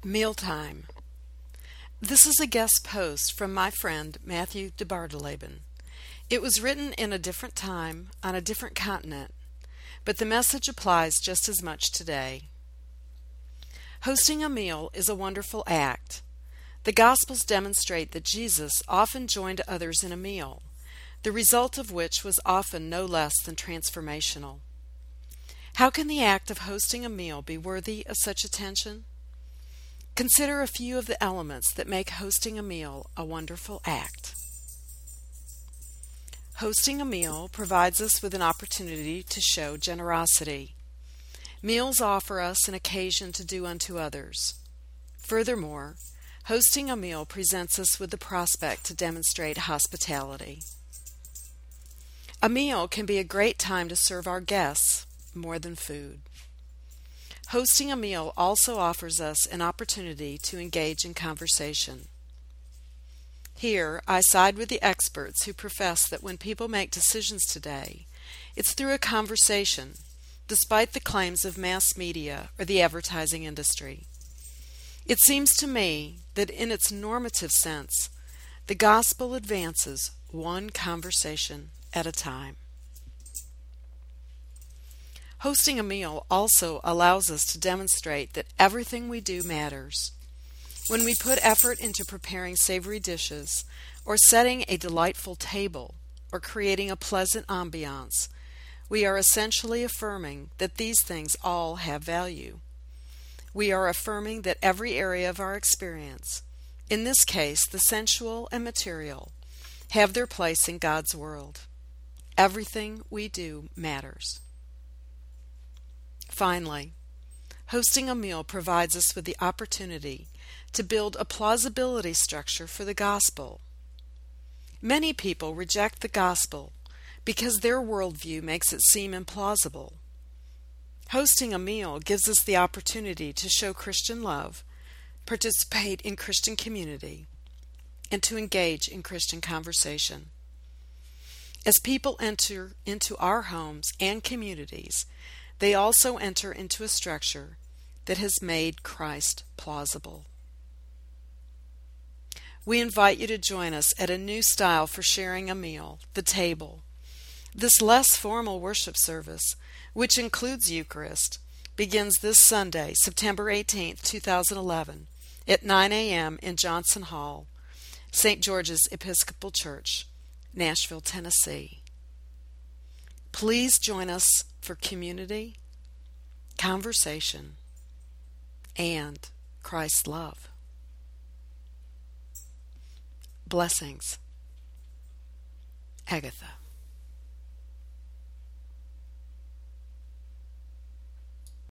Mealtime. This is a guest post from my friend Matthew DeBartoleben. It was written in a different time, on a different continent, but the message applies just as much today. Hosting a meal is a wonderful act. The Gospels demonstrate that Jesus often joined others in a meal, the result of which was often no less than transformational. How can the act of hosting a meal be worthy of such attention? Consider a few of the elements that make hosting a meal a wonderful act. Hosting a meal provides us with an opportunity to show generosity. Meals offer us an occasion to do unto others. Furthermore, hosting a meal presents us with the prospect to demonstrate hospitality. A meal can be a great time to serve our guests more than food. Hosting a meal also offers us an opportunity to engage in conversation. Here, I side with the experts who profess that when people make decisions today, it's through a conversation, despite the claims of mass media or the advertising industry. It seems to me that in its normative sense, the gospel advances one conversation at a time. Hosting a meal also allows us to demonstrate that everything we do matters. When we put effort into preparing savory dishes, or setting a delightful table, or creating a pleasant ambiance, we are essentially affirming that these things all have value. We are affirming that every area of our experience, in this case the sensual and material, have their place in God's world. Everything we do matters. Finally, hosting a meal provides us with the opportunity to build a plausibility structure for the gospel. Many people reject the gospel because their worldview makes it seem implausible. Hosting a meal gives us the opportunity to show Christian love, participate in Christian community, and to engage in Christian conversation. As people enter into our homes and communities, they also enter into a structure that has made Christ plausible. We invite you to join us at a new style for sharing a meal, the table. This less formal worship service, which includes Eucharist, begins this Sunday, September 18, 2011, at 9 a.m. in Johnson Hall, St. George's Episcopal Church, Nashville, Tennessee. Please join us for community, conversation, and Christ's love. Blessings. Agatha.